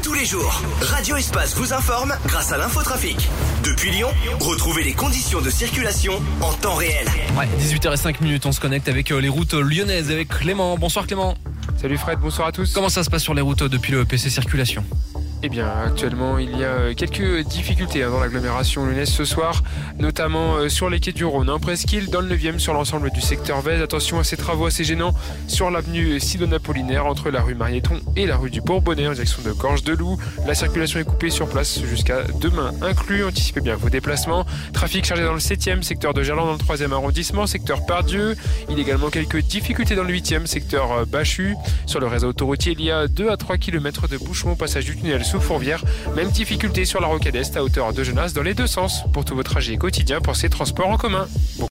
Tous les jours, Radio Espace vous informe grâce à l'infotrafic. Depuis Lyon, retrouvez les conditions de circulation en temps réel. Ouais, 18h05, on se connecte avec les routes lyonnaises avec Clément. Bonsoir Clément. Salut Fred, bonsoir à tous. Comment ça se passe sur les routes depuis le PC Circulation ? Eh bien, actuellement, il y a quelques difficultés dans l'agglomération lyonnaise ce soir, notamment sur les quais du Rhône, Presqu'île, dans le 9e, sur l'ensemble du secteur Vèze. Attention à ces travaux assez gênants sur l'avenue Sidoine-Apollinaire, entre la rue Mariéton et la rue du Bourbonnais, en direction de Gorge-de-Loup. La circulation est coupée sur place jusqu'à demain inclus. Anticipez bien vos déplacements. Trafic chargé dans le 7e, secteur de Gerland, dans le 3e arrondissement, secteur Pardieu. Il y a également quelques difficultés dans le 8e, secteur Bachu. Sur le réseau autoroutier, il y a 2 à 3 km de bouchons au passage du tunnel sous Fourvière. Même difficulté sur la rocade Est à hauteur de Genasse dans les deux sens. Pour tous vos trajets quotidiens, pensez transport en commun. Bon.